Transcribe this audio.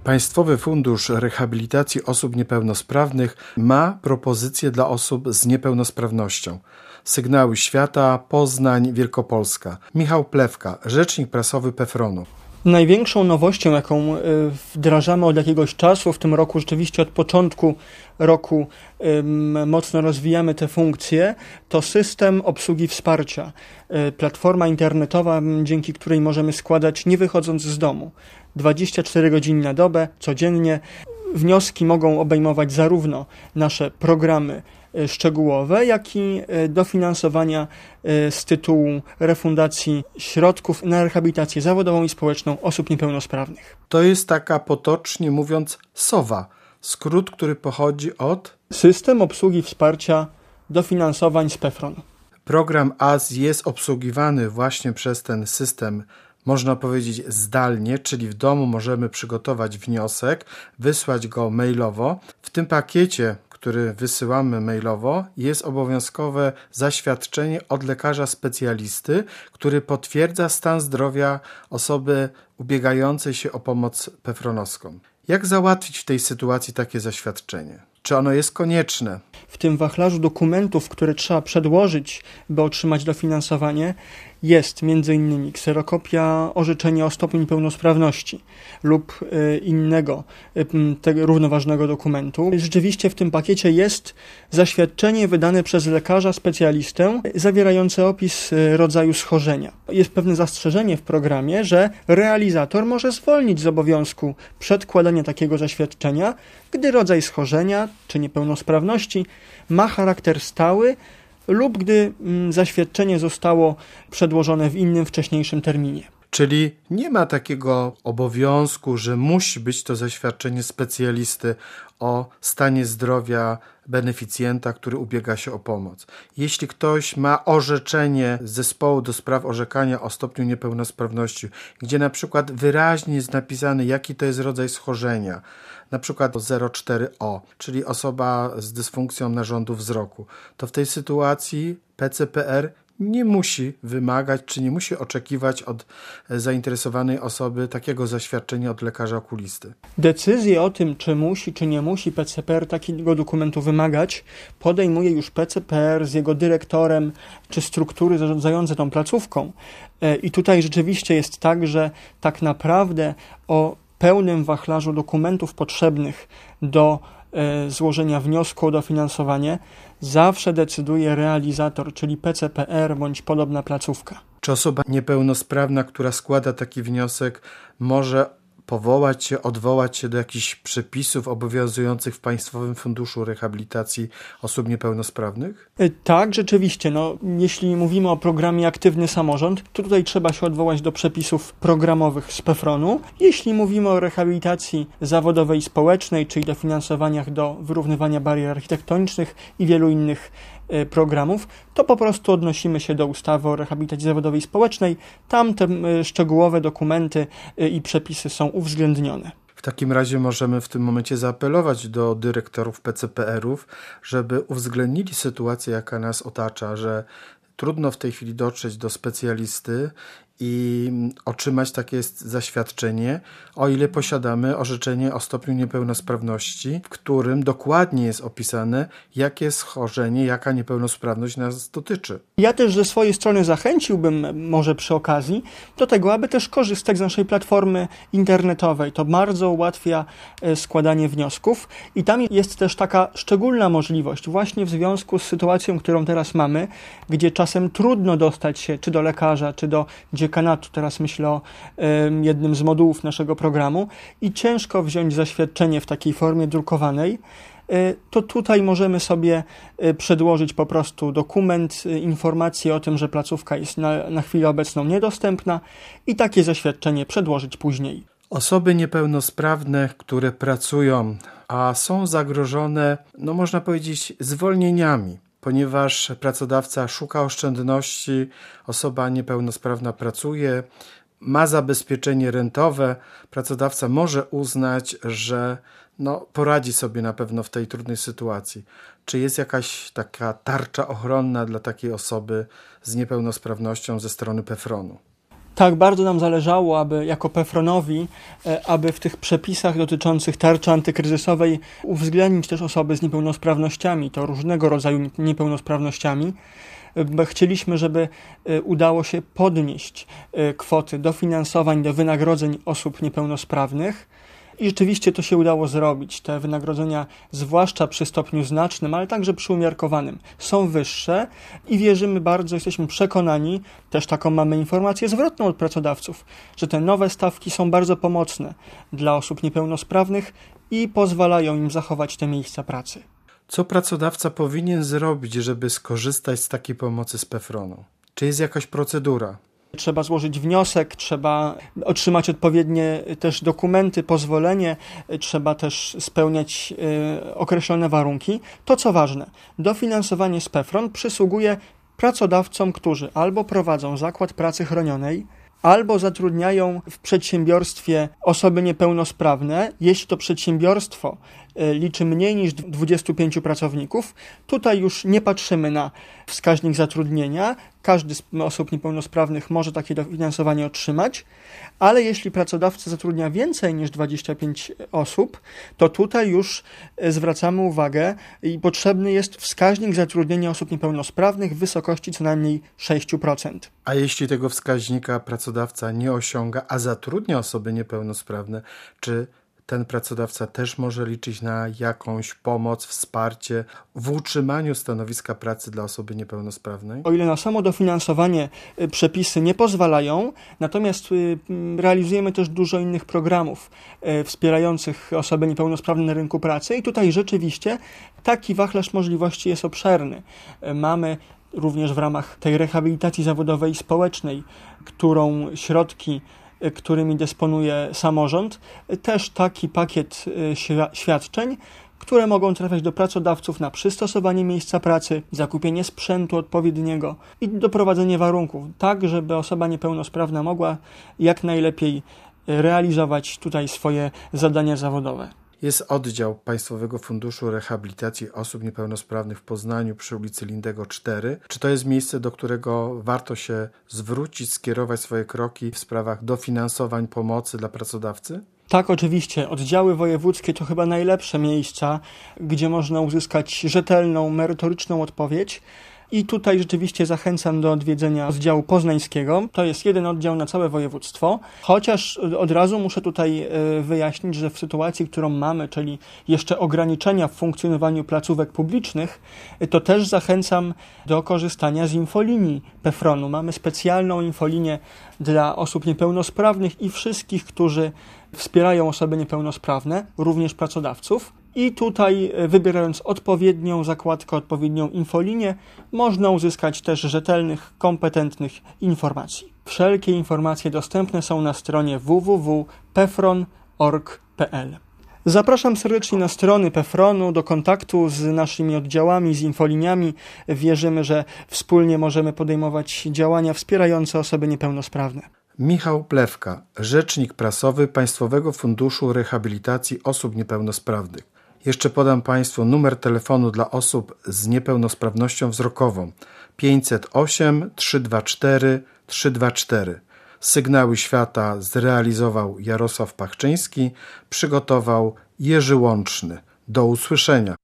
Państwowy Fundusz Rehabilitacji Osób Niepełnosprawnych ma propozycje dla osób z niepełnosprawnością. Sygnały Świata, Poznań, Wielkopolska. Michał Plewka, rzecznik prasowy PFRON-u. Największą nowością, jaką wdrażamy od jakiegoś czasu, w tym roku rzeczywiście od początku roku mocno rozwijamy te funkcje, to system obsługi wsparcia. Platforma internetowa, dzięki której możemy składać nie wychodząc z domu. 24 godziny na dobę, codziennie. Wnioski mogą obejmować zarówno nasze programy szczegółowe, jak i dofinansowania z tytułu refundacji środków na rehabilitację zawodową i społeczną osób niepełnosprawnych. To jest taka, potocznie mówiąc, SOWA, skrót, który pochodzi od... System obsługi wsparcia dofinansowań z PFRON. Program AS jest obsługiwany właśnie przez ten system, można powiedzieć zdalnie, czyli w domu możemy przygotować wniosek, wysłać go mailowo. W tym pakiecie, który wysyłamy mailowo, jest obowiązkowe zaświadczenie od lekarza specjalisty, który potwierdza stan zdrowia osoby ubiegającej się o pomoc PFRON-owską. Jak załatwić w tej sytuacji takie zaświadczenie? Czy ono jest konieczne? W tym wachlarzu dokumentów, które trzeba przedłożyć, by otrzymać dofinansowanie, jest m.in. kserokopia orzeczenia o stopniu niepełnosprawności lub innego tego równoważnego dokumentu. Rzeczywiście w tym pakiecie jest zaświadczenie wydane przez lekarza specjalistę zawierające opis rodzaju schorzenia. Jest pewne zastrzeżenie w programie, że realizator może zwolnić z obowiązku przedkładania takiego zaświadczenia, gdy rodzaj schorzenia czy niepełnosprawności ma charakter stały lub gdy zaświadczenie zostało przedłożone w innym, wcześniejszym terminie. Czyli nie ma takiego obowiązku, że musi być to zaświadczenie specjalisty o stanie zdrowia beneficjenta, który ubiega się o pomoc. Jeśli ktoś ma orzeczenie z zespołu do spraw orzekania o stopniu niepełnosprawności, gdzie na przykład wyraźnie jest napisane, jaki to jest rodzaj schorzenia, na przykład 0,4O, czyli osoba z dysfunkcją narządu wzroku, to w tej sytuacji PCPR nie musi wymagać, czy nie musi oczekiwać od zainteresowanej osoby takiego zaświadczenia od lekarza okulisty. Decyzję o tym, czy musi, czy nie musi PCPR takiego dokumentu wymagać, podejmuje już PCPR z jego dyrektorem, czy struktury zarządzające tą placówką. I tutaj rzeczywiście jest tak, że tak naprawdę o pełnym wachlarzu dokumentów potrzebnych do złożenia wniosku o dofinansowanie zawsze decyduje realizator, czyli PCPR bądź podobna placówka. Czy osoba niepełnosprawna, która składa taki wniosek, może powołać się, odwołać się do jakichś przepisów obowiązujących w Państwowym Funduszu Rehabilitacji Osób Niepełnosprawnych? Tak, rzeczywiście. Jeśli mówimy o programie Aktywny Samorząd, to tutaj trzeba się odwołać do przepisów programowych z PFRON-u. Jeśli mówimy o rehabilitacji zawodowej i społecznej, czyli dofinansowaniach do wyrównywania barier architektonicznych i wielu innych programów, to po prostu odnosimy się do ustawy o rehabilitacji zawodowej i społecznej. Tam te szczegółowe dokumenty i przepisy są uwzględnione. W takim razie możemy w tym momencie zaapelować do dyrektorów PCPR-ów, żeby uwzględnili sytuację, jaka nas otacza, że trudno w tej chwili dotrzeć do specjalisty i otrzymać takie zaświadczenie, o ile posiadamy orzeczenie o stopniu niepełnosprawności, w którym dokładnie jest opisane, jakie schorzenie, jaka niepełnosprawność nas dotyczy. Ja też ze swojej strony zachęciłbym może przy okazji do tego, aby też korzystać z naszej platformy internetowej. To bardzo ułatwia składanie wniosków i tam jest też taka szczególna możliwość właśnie w związku z sytuacją, którą teraz mamy, gdzie czasem trudno dostać się czy do lekarza, czy do dziekanatu, teraz myślę o jednym z modułów naszego programu i ciężko wziąć zaświadczenie w takiej formie drukowanej, to tutaj możemy sobie przedłożyć po prostu dokument, informację o tym, że placówka jest na chwilę obecną niedostępna i takie zaświadczenie przedłożyć później. Osoby niepełnosprawne, które pracują, a są zagrożone, można powiedzieć, zwolnieniami, ponieważ pracodawca szuka oszczędności, osoba niepełnosprawna pracuje, ma zabezpieczenie rentowe, pracodawca może uznać, że poradzi sobie na pewno w tej trudnej sytuacji. Czy jest jakaś taka tarcza ochronna dla takiej osoby z niepełnosprawnością ze strony PFRON-u? Tak, bardzo nam zależało, aby jako PFRON-owi, aby w tych przepisach dotyczących tarczy antykryzysowej uwzględnić też osoby z niepełnosprawnościami, to różnego rodzaju niepełnosprawnościami. Chcieliśmy, żeby udało się podnieść kwoty dofinansowań do wynagrodzeń osób niepełnosprawnych. I rzeczywiście to się udało zrobić. Te wynagrodzenia, zwłaszcza przy stopniu znacznym, ale także przy umiarkowanym, są wyższe i wierzymy bardzo, jesteśmy przekonani, też taką mamy informację zwrotną od pracodawców, że te nowe stawki są bardzo pomocne dla osób niepełnosprawnych i pozwalają im zachować te miejsca pracy. Co pracodawca powinien zrobić, żeby skorzystać z takiej pomocy z PFRON-u? Czy jest jakaś procedura? Trzeba złożyć wniosek, trzeba otrzymać odpowiednie też dokumenty, pozwolenie, trzeba też spełniać określone warunki. To co ważne, dofinansowanie z PFRON przysługuje pracodawcom, którzy albo prowadzą zakład pracy chronionej, albo zatrudniają w przedsiębiorstwie osoby niepełnosprawne. Jeśli to przedsiębiorstwo liczy mniej niż 25 pracowników, tutaj już nie patrzymy na wskaźnik zatrudnienia. Każdy z osób niepełnosprawnych może takie dofinansowanie otrzymać, ale jeśli pracodawca zatrudnia więcej niż 25 osób, to tutaj już zwracamy uwagę i potrzebny jest wskaźnik zatrudnienia osób niepełnosprawnych w wysokości co najmniej 6%. A jeśli tego wskaźnika pracodawca nie osiąga, a zatrudnia osoby niepełnosprawne, czy ten pracodawca też może liczyć na jakąś pomoc, wsparcie w utrzymaniu stanowiska pracy dla osoby niepełnosprawnej? O ile na samo dofinansowanie przepisy nie pozwalają, natomiast realizujemy też dużo innych programów wspierających osoby niepełnosprawne na rynku pracy i tutaj rzeczywiście taki wachlarz możliwości jest obszerny. Mamy również w ramach tej rehabilitacji zawodowej i społecznej, którymi dysponuje samorząd, też taki pakiet świadczeń, które mogą trafiać do pracodawców na przystosowanie miejsca pracy, zakupienie sprzętu odpowiedniego i doprowadzenie warunków, tak żeby osoba niepełnosprawna mogła jak najlepiej realizować tutaj swoje zadania zawodowe. Jest oddział Państwowego Funduszu Rehabilitacji Osób Niepełnosprawnych w Poznaniu przy ulicy Lindego 4. Czy to jest miejsce, do którego warto się zwrócić, skierować swoje kroki w sprawach dofinansowań pomocy dla pracodawcy? Tak, oczywiście. Oddziały wojewódzkie to chyba najlepsze miejsca, gdzie można uzyskać rzetelną, merytoryczną odpowiedź. I tutaj rzeczywiście zachęcam do odwiedzenia oddziału poznańskiego. To jest jeden oddział na całe województwo, chociaż od razu muszę tutaj wyjaśnić, że w sytuacji, którą mamy, czyli jeszcze ograniczenia w funkcjonowaniu placówek publicznych, to też zachęcam do korzystania z infolinii PFRON-u. Mamy specjalną infolinię dla osób niepełnosprawnych i wszystkich, którzy wspierają osoby niepełnosprawne, również pracodawców. I tutaj, wybierając odpowiednią zakładkę, odpowiednią infolinię, można uzyskać też rzetelnych, kompetentnych informacji. Wszelkie informacje dostępne są na stronie www.pefron.org.pl. Zapraszam serdecznie na strony PFRON-u do kontaktu z naszymi oddziałami, z infoliniami. Wierzymy, że wspólnie możemy podejmować działania wspierające osoby niepełnosprawne. Michał Plewka, rzecznik prasowy Państwowego Funduszu Rehabilitacji Osób Niepełnosprawnych. Jeszcze podam Państwu numer telefonu dla osób z niepełnosprawnością wzrokową 508 324 324. Sygnały świata zrealizował Jarosław Pachczyński, przygotował Jerzy Łączny. Do usłyszenia.